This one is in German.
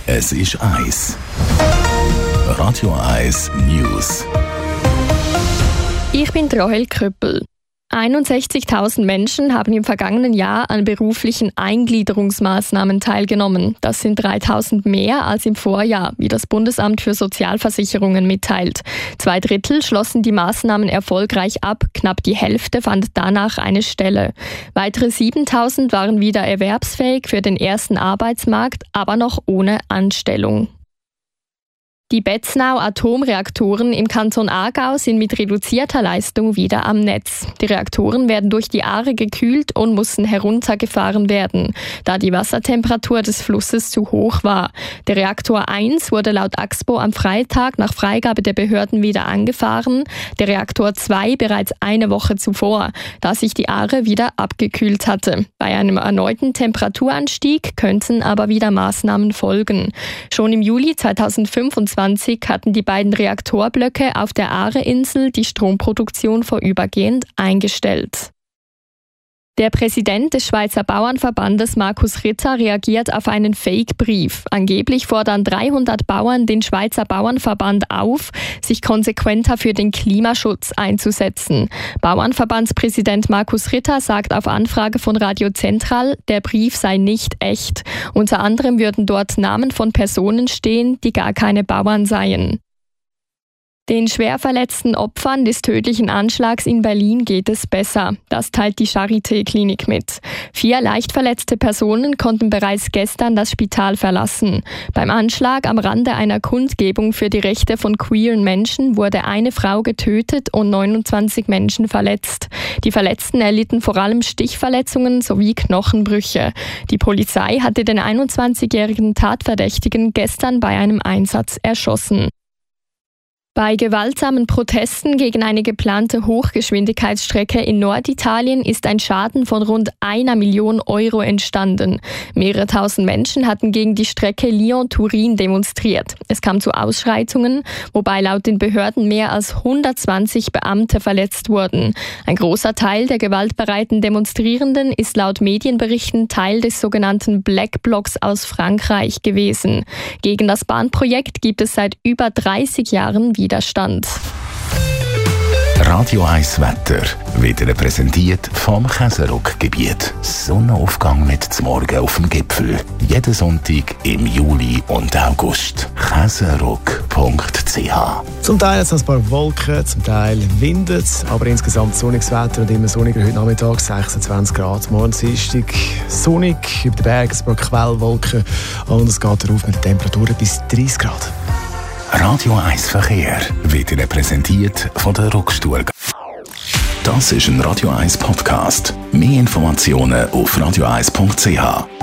Es ist Eis. Radio Eis News. Ich bin Rahel Köppel. 61.000 Menschen haben im vergangenen Jahr an beruflichen Eingliederungsmaßnahmen teilgenommen. Das sind 3.000 mehr als im Vorjahr, wie das Bundesamt für Sozialversicherungen mitteilt. 2/3 schlossen die Maßnahmen erfolgreich ab, knapp die Hälfte fand danach eine Stelle. Weitere 7.000 waren wieder erwerbsfähig für den ersten Arbeitsmarkt, aber noch ohne Anstellung. Die Betznau-Atomreaktoren im Kanton Aargau sind mit reduzierter Leistung wieder am Netz. Die Reaktoren werden durch die Aare gekühlt und mussten heruntergefahren werden, da die Wassertemperatur des Flusses zu hoch war. Der Reaktor 1 wurde laut Axpo am Freitag nach Freigabe der Behörden wieder angefahren, der Reaktor 2 bereits eine Woche zuvor, da sich die Aare wieder abgekühlt hatte. Bei einem erneuten Temperaturanstieg könnten aber wieder Maßnahmen folgen. Schon im Juli 2025 hatten die beiden Reaktorblöcke auf der Aare-Insel die Stromproduktion vorübergehend eingestellt. Der Präsident des Schweizer Bauernverbandes Markus Ritter reagiert auf einen Fake-Brief. Angeblich fordern 300 Bauern den Schweizer Bauernverband auf, sich konsequenter für den Klimaschutz einzusetzen. Bauernverbandspräsident Markus Ritter sagt auf Anfrage von Radio Zentral, der Brief sei nicht echt. Unter anderem würden dort Namen von Personen stehen, die gar keine Bauern seien. Den schwer verletzten Opfern des tödlichen Anschlags in Berlin geht es besser. Das teilt die Charité-Klinik mit. 4 leicht verletzte Personen konnten bereits gestern das Spital verlassen. Beim Anschlag am Rande einer Kundgebung für die Rechte von queeren Menschen wurde eine Frau getötet und 29 Menschen verletzt. Die Verletzten erlitten vor allem Stichverletzungen sowie Knochenbrüche. Die Polizei hatte den 21-jährigen Tatverdächtigen gestern bei einem Einsatz erschossen. Bei gewaltsamen Protesten gegen eine geplante Hochgeschwindigkeitsstrecke in Norditalien ist ein Schaden von rund 1 Million Euro entstanden. Mehrere tausend Menschen hatten gegen die Strecke Lyon-Turin demonstriert. Es kam zu Ausschreitungen, wobei laut den Behörden mehr als 120 Beamte verletzt wurden. Ein großer Teil der gewaltbereiten Demonstrierenden ist laut Medienberichten Teil des sogenannten Black Blocs aus Frankreich gewesen. Gegen das Bahnprojekt gibt es seit über 30 Jahren Widerstand. Radio Eis Wetter wird Ihnen präsentiert vom Käserock-Gebiet. Sonnenaufgang mit zum Morgen auf dem Gipfel. Jeden Sonntag im Juli und August. Käserock.ch. Zum Teil hat es ein paar Wolken, zum Teil windet es, aber insgesamt sonniges Wetter und immer sonniger heute Nachmittag, 26 Grad. Morgen Dienstag sonnig, über den Bergen ein paar Quellwolken und es geht darauf mit den Temperaturen bis 30 Grad. Radio Eis Verkehr wird Ihnen präsentiert von der Rockstuhl. Das ist ein Radio Eis Podcast. Mehr Informationen auf radioeis.ch.